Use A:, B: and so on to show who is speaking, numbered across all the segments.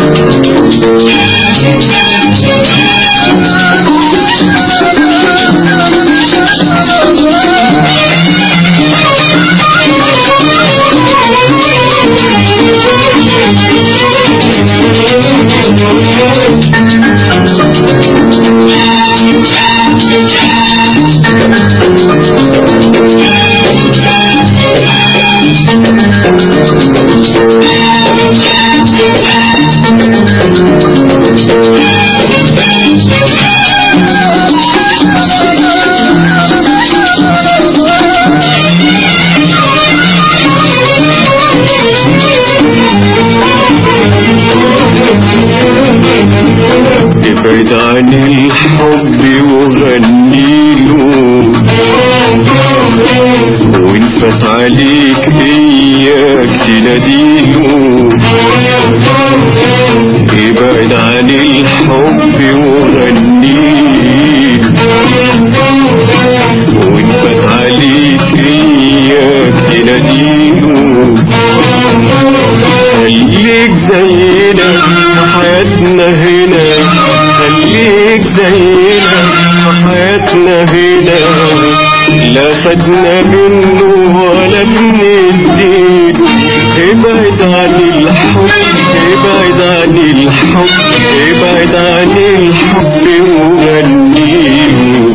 A: ابعد عن الحب وغنيله، وإن فات عليك إياك تناديله. ابعد عن الحب وغنيله، وإن فات عليك إياك تناديله. خليك زينا حياتنا هنا، خليك زينا حياتنا هنا، لا خدنا منه ولا بنديله. ابعد عن الحب، ابعد عن الحب، ابعد عن الحب وغنيله.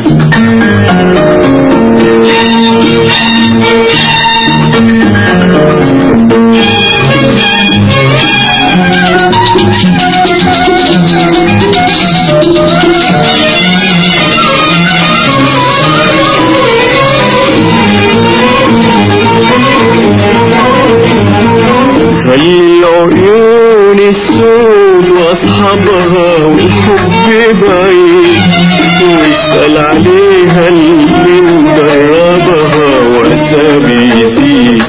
A: خلي عيون السود واصحابها والحب بعيد، واسأل عليها اللي مجربها وقتها بيزيد.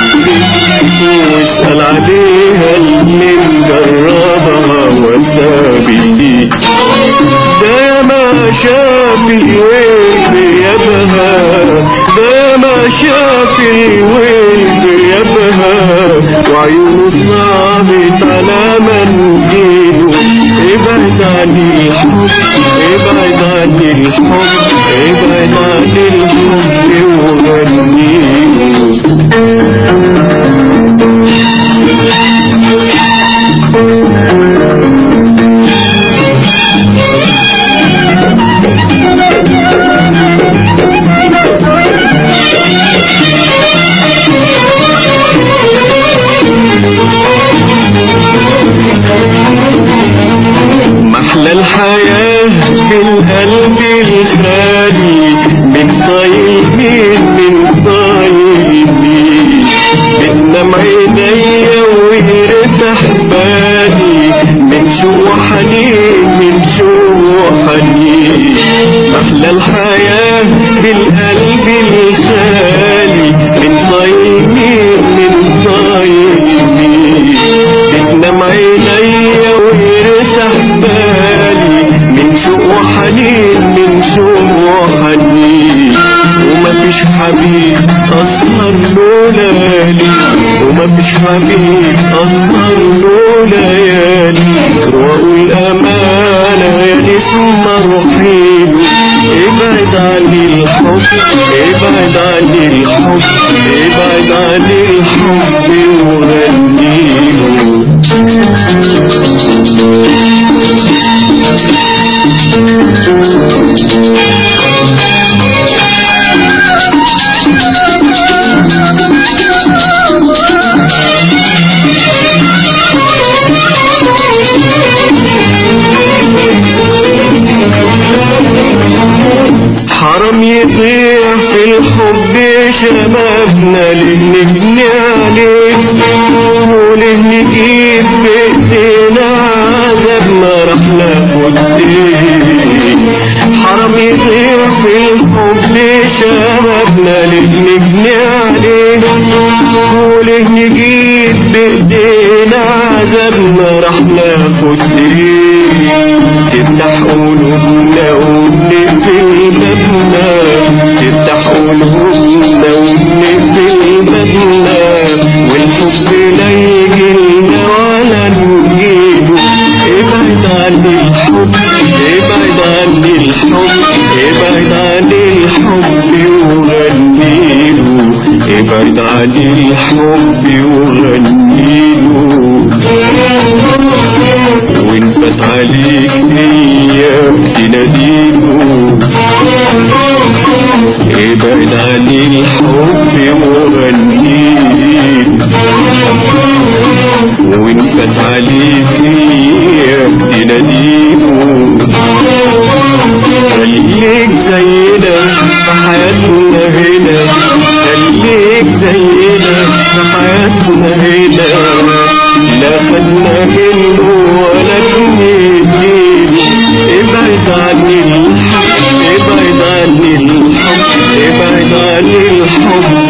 A: واسأل عليها اللي مجربها وقتها بيزيد. ده ما شاف الويل بيابها، ده ما شاف الويل بيابها، وعيونه صعبت على منديله. ابعد عن الحب، ابعد عن الحب، ابعد عن الحب وغنيله. محلى الحياة بالقلب الخالي، من طيبين من طيبين. بتنام عينيا ويرتاح بالي، من شوق حنين من شوق حنين. محلى الحياة بالقلب الخالي، من طيبين من طيبين. بتنام عينيا ويرتاح بالي، من شوق حنين من شوق حنين. ومفيش حبيب أسهر له ليالي، ومفيش حبيب أسهر له ليالي. وأقول أمانة يا نسمة روحيله. ابعد عن الحب، ابعد عن الحب، ابعد عن الحب وغنيله. حرام يضيع في الحب شبابنا، ليه نبني عليه وليه نجيب بإيدينا عذابنا راح ناخد ايه. حرام يضيع في الحب شبابنا، ليه نبني عليه وليه نجيب بإيدينا عذابنا راح ناخد ايه. تفتح قلوبنا ونقفل بابنا، تفتح قلوبنا ونقفل بابنا، والحب لا يجيلنا ولا نجيله. عن الحب ابعد عن الحب ابعد عن الحب وغنيله ابعد عن الحب وغنيله وانفت عليك ايام تناديله ابعد عن الحب وغنيله وانفت عليك ايام تناديله خليك زينا في حياتنا هنا خليك زينا في حياتنا هنا لا خدنا منه ولا بنديله ابعد عن الحب ابعد عن الحب ابعد عن الحب